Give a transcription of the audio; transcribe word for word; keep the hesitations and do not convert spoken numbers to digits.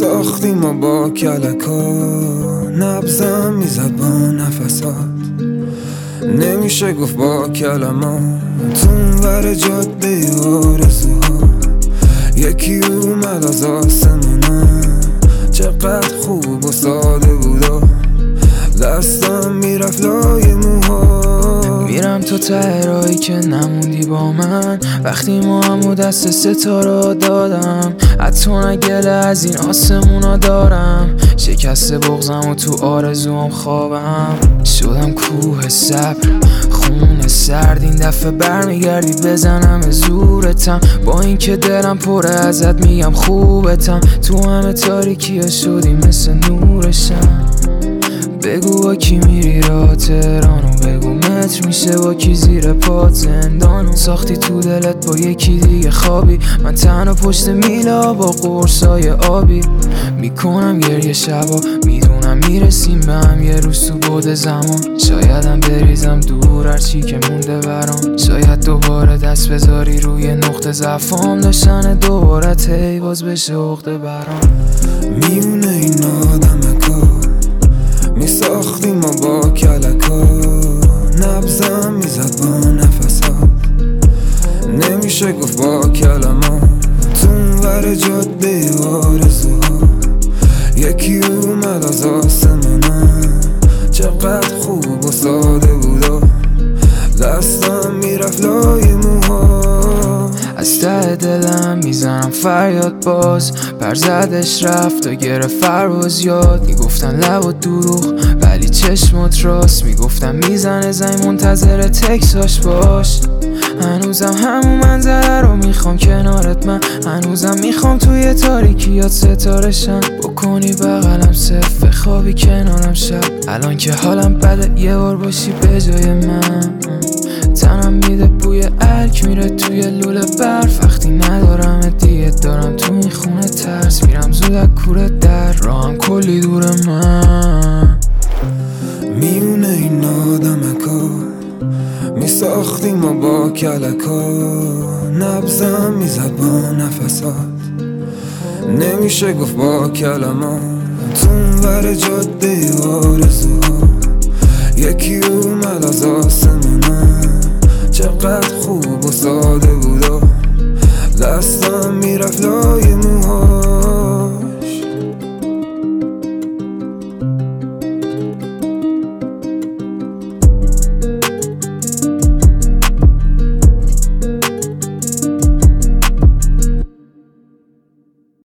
ساختیم ما با کلکا، نبزم میزد با نفسات، نمیشه گفت با کلمات. اونور جاده آرزوها یکی اومد از آسمونا، چقدر خوب و ساده بودا، دستم میرفت لای موها. میرم تو ته راهی که نموندی با من، وقتی ما همو دست ستاره دادم. حتی نگله از این آسمونا دارم، شکست بغزم و تو آرزوام خوابم. شدم کوه صبر خون سرد، این دفعه برمیگردی بزنم زورتم. با اینکه دلم پره ازت میگم خوبتم، تو همه تاریکی ها شدی مثل نورشم. بگو با کی میری راه تهرانو، بگو متر میشه با کی زیر پات زندانو. ساختی تو دلت با یکی دیگه خوابی، من تنها پشت میلا با قرصای آبی. میکنم گریه شبا، میدونم میرسیم به هم یه روز تو بعد زمان. شایدم بریزم دور هرچی که مونده برام، شاید دوباره دست بذاری روی نقطه ضعفام. داشتن دوباره تی باز بشه عقده برام. میونه این آدم کار میساختیم ما با کلکا، نبزم میزد با نفسات، نمیشه گفت با کلمات. اونور جاده آرزوها یکی اومد از آسمونا، چقدر خوب و ساده بودا، دستم میرفت لای موها. از ته دلم میزنم فریاد باز، پرزدش رفت و گرفت فرواز یاد. میگفتن لب و دروغ ولی چشمات راست، میگفتن میزنه زنگ منتظر تکساش باش. هنوزم همون منظره رو میخوام کنارت، من هنوزم میخوام توی تاریکیات ستاره شم. بکنی بغلم صرف بخوابی کنارم شب، الان که حالم بده یه بار باشی به جای من. تنم میده بوی الک میره توی لوله برف، وقتی ندارم دیگه دارم تو این خونه ترس. میرم زود از کوره در راهم کلی دور من. میونه این آدم کار میساختیم ما با کلکا، نبزم میزد با نفسات، نمیشه گفت با کلمات. اونور جاده آرزوها یکی اومد از آسمونا، چقدر خوب و ساده بودا، دستم میرفت لای